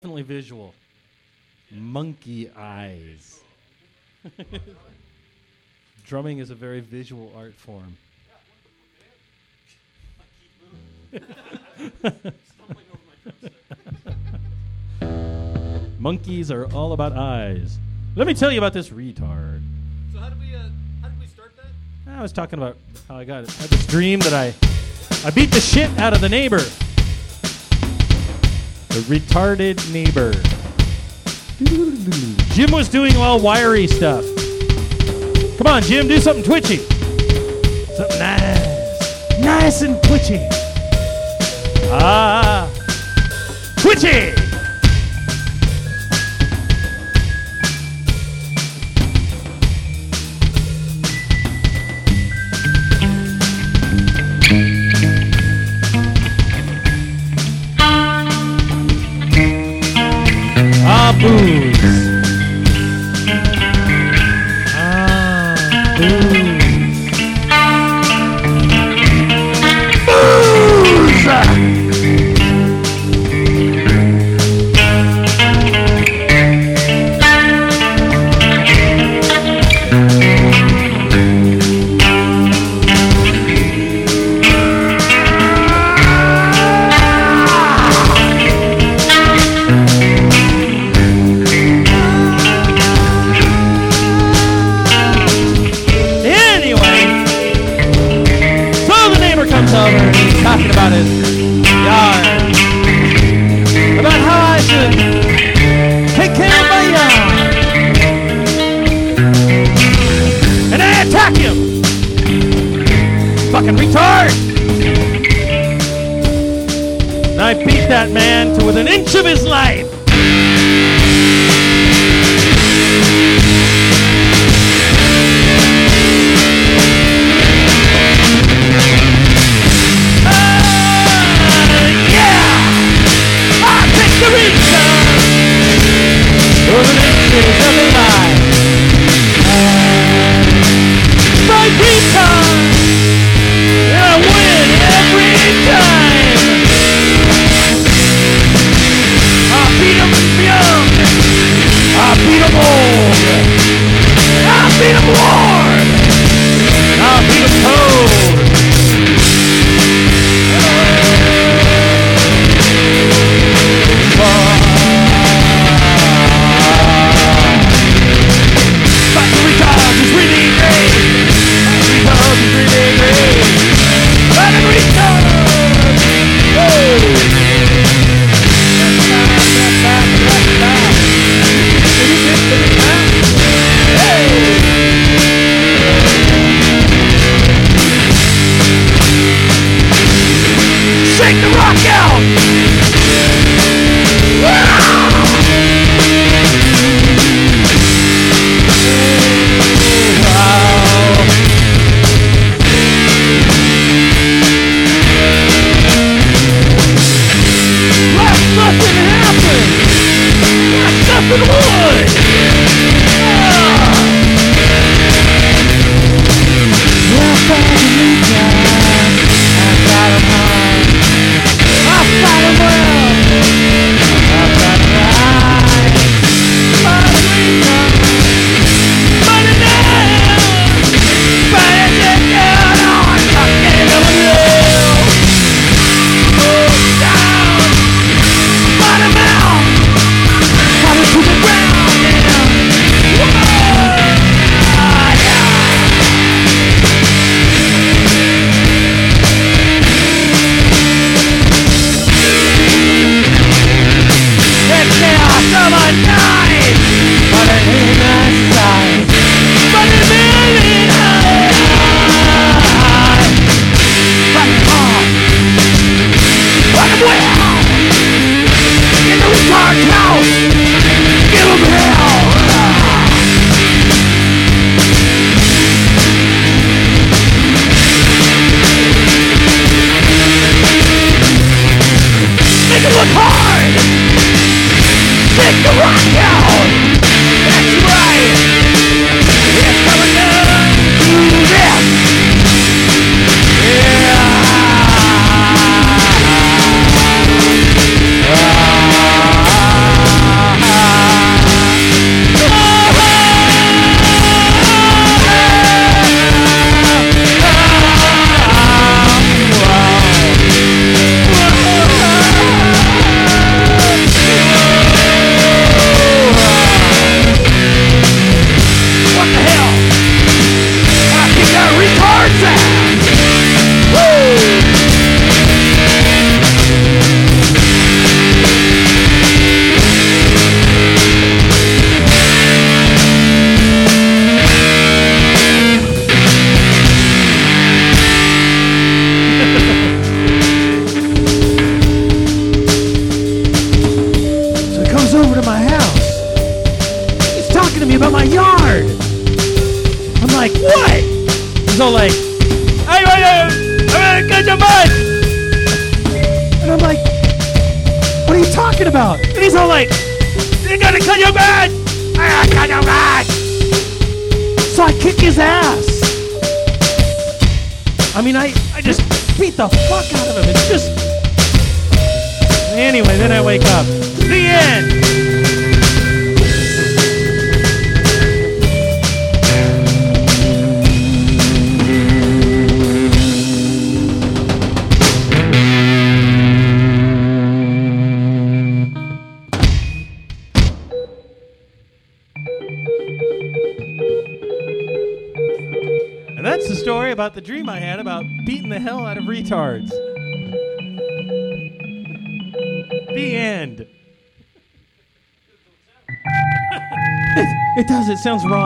Definitely visual. Monkey eyes. Drumming is a very visual art form. Monkeys are all about eyes. Let me tell you about this retard. So how did we start that? I was talking about how I had this dream that I beat the shit out of the neighbor. The retarded neighbor. Jim was doing all wiry stuff. Come on, Jim, do something twitchy. Something nice. Nice and twitchy. Ah. Twitchy! Ah, booze. Ah, booze. Talking about his yard, about how I should take care of my yard, and I attack him. Fucking retard! And I beat that man to within an inch of his life. My guitar, and I win every time. I'll beat to me about my yard. I'm like, what? He's all like, I'm gonna cut your butt. And I'm like, what are you talking about? And he's all like, you're gonna cut your butt. I'm gonna cut your butt. So I kick his ass. I mean, I just beat the fuck out of him. It's just... Anyway, then I wake up. The end. And that's the story about the dream I had about beating the hell out of retards. The end. It does. It sounds wrong.